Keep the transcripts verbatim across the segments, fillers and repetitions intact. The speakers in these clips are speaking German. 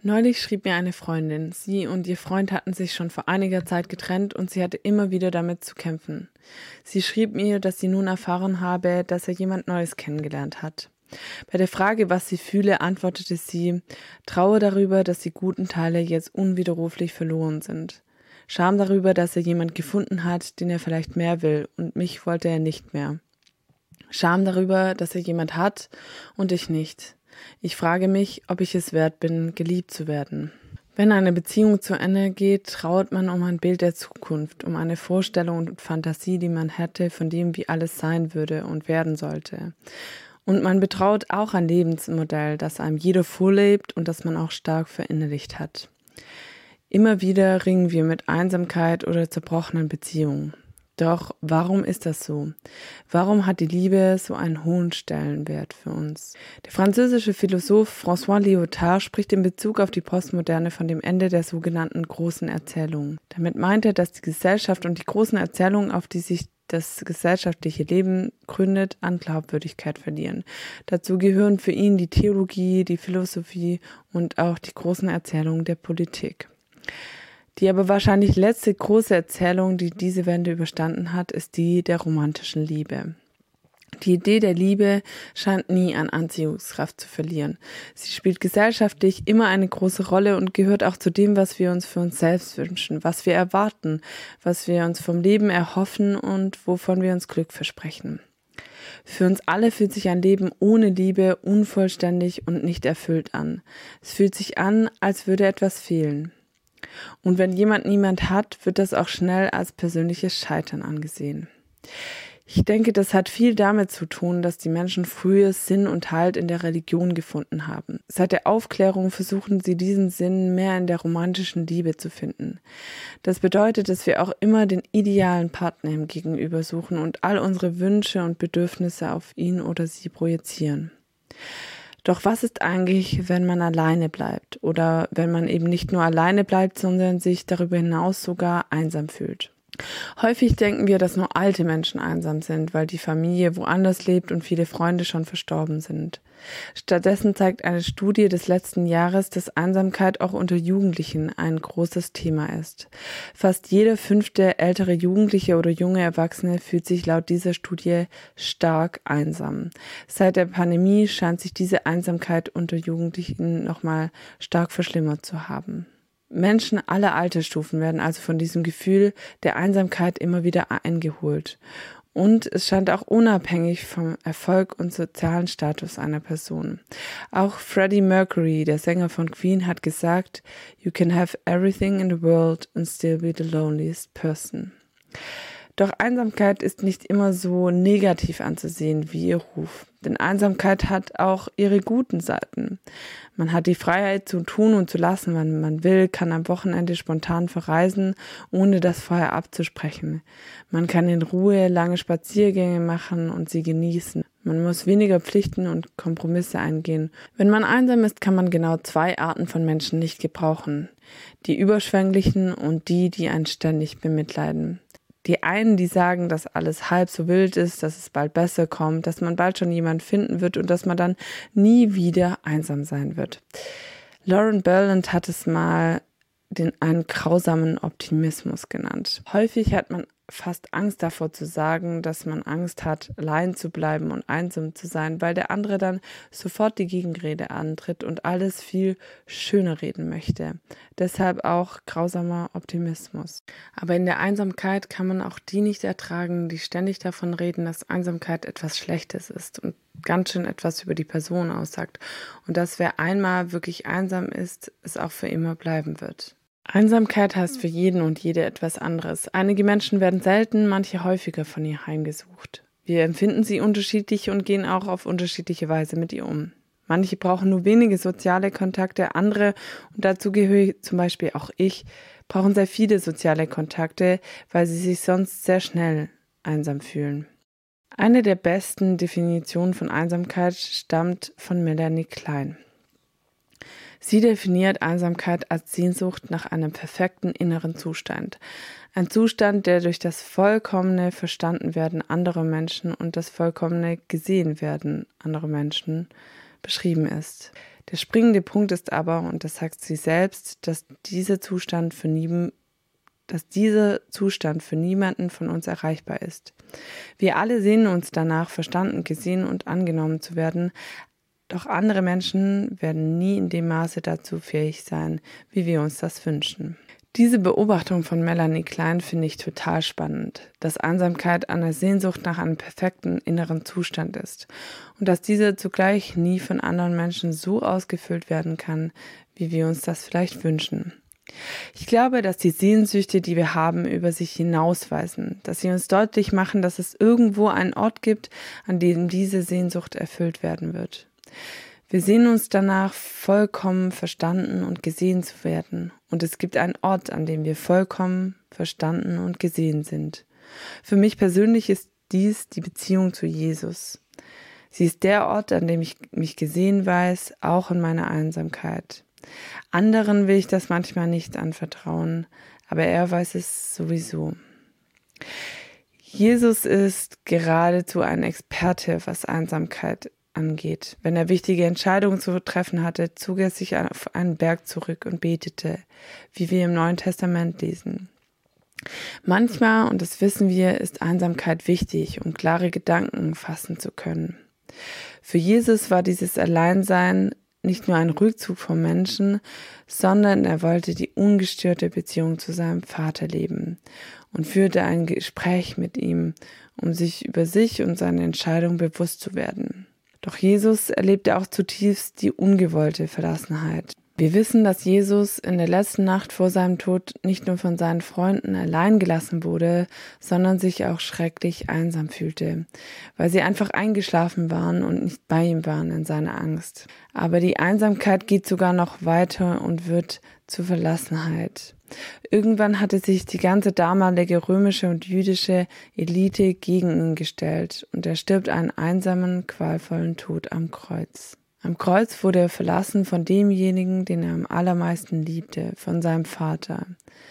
Neulich schrieb mir eine Freundin, sie und ihr Freund hatten sich schon vor einiger Zeit getrennt und sie hatte immer wieder damit zu kämpfen. Sie schrieb mir, dass sie nun erfahren habe, dass er jemand Neues kennengelernt hat. Bei der Frage, was sie fühle, antwortete sie, Trauer darüber, dass die guten Teile jetzt unwiderruflich verloren sind. Scham darüber, dass er jemand gefunden hat, den er vielleicht mehr will, und mich wollte er nicht mehr. Scham darüber, dass er jemand hat und ich nicht. Ich frage mich, ob ich es wert bin, geliebt zu werden. Wenn eine Beziehung zu Ende geht, trauert man um ein Bild der Zukunft, um eine Vorstellung und Fantasie, die man hätte, von dem, wie alles sein würde und werden sollte. Und man betraut auch ein Lebensmodell, das einem jeder vorlebt und das man auch stark verinnerlicht hat. Immer wieder ringen wir mit Einsamkeit oder zerbrochenen Beziehungen. Doch warum ist das so? Warum hat die Liebe so einen hohen Stellenwert für uns? Der französische Philosoph François Lyotard spricht in Bezug auf die Postmoderne von dem Ende der sogenannten großen Erzählungen. Damit meint er, dass die Gesellschaft und die großen Erzählungen, auf die sich das gesellschaftliche Leben gründet, an Glaubwürdigkeit verlieren. Dazu gehören für ihn die Theologie, die Philosophie und auch die großen Erzählungen der Politik. Die aber wahrscheinlich letzte große Erzählung, die diese Wende überstanden hat, ist die der romantischen Liebe. Die Idee der Liebe scheint nie an Anziehungskraft zu verlieren. Sie spielt gesellschaftlich immer eine große Rolle und gehört auch zu dem, was wir uns für uns selbst wünschen, was wir erwarten, was wir uns vom Leben erhoffen und wovon wir uns Glück versprechen. Für uns alle fühlt sich ein Leben ohne Liebe unvollständig und nicht erfüllt an. Es fühlt sich an, als würde etwas fehlen. Und wenn jemand niemand hat, wird das auch schnell als persönliches Scheitern angesehen. Ich denke, das hat viel damit zu tun, dass die Menschen früher Sinn und Halt in der Religion gefunden haben. Seit der Aufklärung versuchen sie diesen Sinn mehr in der romantischen Liebe zu finden. Das bedeutet, dass wir auch immer den idealen Partner im Gegenüber suchen und all unsere Wünsche und Bedürfnisse auf ihn oder sie projizieren. Doch was ist eigentlich, wenn man alleine bleibt oder wenn man eben nicht nur alleine bleibt, sondern sich darüber hinaus sogar einsam fühlt? Häufig denken wir, dass nur alte Menschen einsam sind, weil die Familie woanders lebt und viele Freunde schon verstorben sind. Stattdessen zeigt eine Studie des letzten Jahres, dass Einsamkeit auch unter Jugendlichen ein großes Thema ist. Fast jeder fünfte ältere Jugendliche oder junge Erwachsene fühlt sich laut dieser Studie stark einsam. Seit der Pandemie scheint sich diese Einsamkeit unter Jugendlichen nochmal stark verschlimmert zu haben. Menschen aller Altersstufen werden also von diesem Gefühl der Einsamkeit immer wieder eingeholt. Und es scheint auch unabhängig vom Erfolg und sozialen Status einer Person. Auch Freddie Mercury, der Sänger von Queen, hat gesagt, "You can have everything in the world and still be the loneliest person." Doch Einsamkeit ist nicht immer so negativ anzusehen wie ihr Ruf. Denn Einsamkeit hat auch ihre guten Seiten. Man hat die Freiheit zu tun und zu lassen, wann man will, kann am Wochenende spontan verreisen, ohne das vorher abzusprechen. Man kann in Ruhe lange Spaziergänge machen und sie genießen. Man muss weniger Pflichten und Kompromisse eingehen. Wenn man einsam ist, kann man genau zwei Arten von Menschen nicht gebrauchen. Die Überschwänglichen und die, die einen ständig bemitleiden. Die einen, die sagen, dass alles halb so wild ist, dass es bald besser kommt, dass man bald schon jemanden finden wird und dass man dann nie wieder einsam sein wird. Lauren Berlant hat es mal den einen grausamen Optimismus genannt. Häufig hat man fast Angst davor zu sagen, dass man Angst hat, allein zu bleiben und einsam zu sein, weil der andere dann sofort die Gegenrede antritt und alles viel schöner reden möchte. Deshalb auch grausamer Optimismus. Aber in der Einsamkeit kann man auch die nicht ertragen, die ständig davon reden, dass Einsamkeit etwas Schlechtes ist und ganz schön etwas über die Person aussagt. Und dass wer einmal wirklich einsam ist, es auch für immer bleiben wird. Einsamkeit heißt für jeden und jede etwas anderes. Einige Menschen werden selten, manche häufiger von ihr heimgesucht. Wir empfinden sie unterschiedlich und gehen auch auf unterschiedliche Weise mit ihr um. Manche brauchen nur wenige soziale Kontakte, andere, und dazu gehöre zum Beispiel auch ich, brauchen sehr viele soziale Kontakte, weil sie sich sonst sehr schnell einsam fühlen. Eine der besten Definitionen von Einsamkeit stammt von Melanie Klein. Sie definiert Einsamkeit als Sehnsucht nach einem perfekten inneren Zustand. Ein Zustand, der durch das vollkommene Verstandenwerden anderer Menschen und das vollkommene Gesehenwerden anderer Menschen beschrieben ist. Der springende Punkt ist aber, und das sagt sie selbst, dass dieser Zustand für nie, dass dieser Zustand für niemanden von uns erreichbar ist. Wir alle sehnen uns danach, verstanden, gesehen und angenommen zu werden, doch andere Menschen werden nie in dem Maße dazu fähig sein, wie wir uns das wünschen. Diese Beobachtung von Melanie Klein finde ich total spannend, dass Einsamkeit eine Sehnsucht nach einem perfekten inneren Zustand ist und dass dieser zugleich nie von anderen Menschen so ausgefüllt werden kann, wie wir uns das vielleicht wünschen. Ich glaube, dass die Sehnsüchte, die wir haben, über sich hinausweisen, dass sie uns deutlich machen, dass es irgendwo einen Ort gibt, an dem diese Sehnsucht erfüllt werden wird. Wir sehnen uns danach, vollkommen verstanden und gesehen zu werden. Und es gibt einen Ort, an dem wir vollkommen verstanden und gesehen sind. Für mich persönlich ist dies die Beziehung zu Jesus. Sie ist der Ort, an dem ich mich gesehen weiß, auch in meiner Einsamkeit. Anderen will ich das manchmal nicht anvertrauen, aber er weiß es sowieso. Jesus ist geradezu ein Experte, was Einsamkeit angeht. Wenn er wichtige Entscheidungen zu treffen hatte, zog er sich auf einen Berg zurück und betete, wie wir im Neuen Testament lesen. Manchmal, und das wissen wir, ist Einsamkeit wichtig, um klare Gedanken fassen zu können. Für Jesus war dieses Alleinsein nicht nur ein Rückzug vom Menschen, sondern er wollte die ungestörte Beziehung zu seinem Vater leben und führte ein Gespräch mit ihm, um sich über sich und seine Entscheidung bewusst zu werden. Doch Jesus erlebte auch zutiefst die ungewollte Verlassenheit. Wir wissen, dass Jesus in der letzten Nacht vor seinem Tod nicht nur von seinen Freunden allein gelassen wurde, sondern sich auch schrecklich einsam fühlte, weil sie einfach eingeschlafen waren und nicht bei ihm waren in seiner Angst. Aber die Einsamkeit geht sogar noch weiter und wird zur Verlassenheit. Irgendwann hatte sich die ganze damalige römische und jüdische Elite gegen ihn gestellt und er stirbt einen einsamen, qualvollen Tod am Kreuz. Am Kreuz wurde er verlassen von demjenigen, den er am allermeisten liebte, von seinem Vater.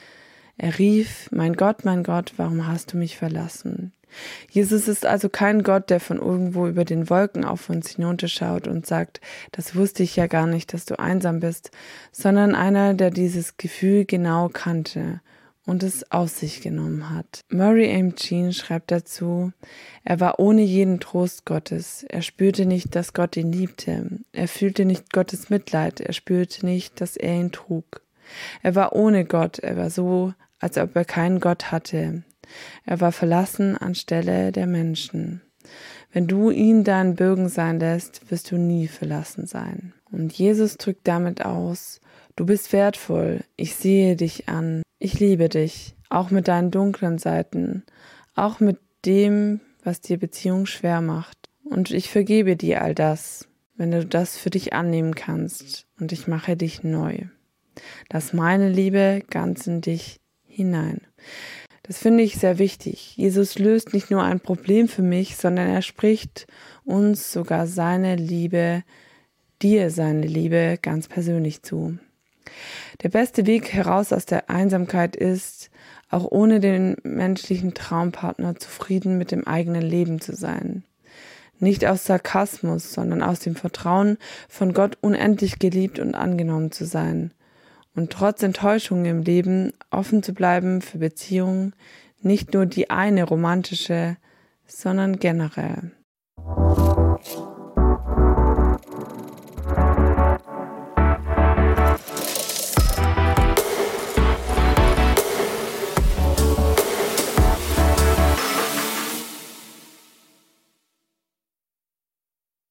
Er rief, mein Gott, mein Gott, warum hast du mich verlassen? Jesus ist also kein Gott, der von irgendwo über den Wolken auf uns hinunterschaut und sagt, das wusste ich ja gar nicht, dass du einsam bist, sondern einer, der dieses Gefühl genau kannte und es auf sich genommen hat. Murray M. Jean schreibt dazu, er war ohne jeden Trost Gottes. Er spürte nicht, dass Gott ihn liebte. Er fühlte nicht Gottes Mitleid. Er spürte nicht, dass er ihn trug. Er war ohne Gott. Er war so, als ob er keinen Gott hatte. Er war verlassen anstelle der Menschen. Wenn du ihn dein Bürgen sein lässt, wirst du nie verlassen sein. Und Jesus drückt damit aus, du bist wertvoll, ich sehe dich an, ich liebe dich, auch mit deinen dunklen Seiten, auch mit dem, was dir Beziehung schwer macht. Und ich vergebe dir all das, wenn du das für dich annehmen kannst, und ich mache dich neu. Lass meine Liebe ganz in dich hinein. Das finde ich sehr wichtig. Jesus löst nicht nur ein Problem für mich, sondern er spricht uns sogar seine Liebe, dir seine Liebe ganz persönlich zu. Der beste Weg heraus aus der Einsamkeit ist, auch ohne den menschlichen Traumpartner zufrieden mit dem eigenen Leben zu sein. Nicht aus Sarkasmus, sondern aus dem Vertrauen, von Gott unendlich geliebt und angenommen zu sein. Und trotz Enttäuschungen im Leben offen zu bleiben für Beziehungen, nicht nur die eine romantische, sondern generell.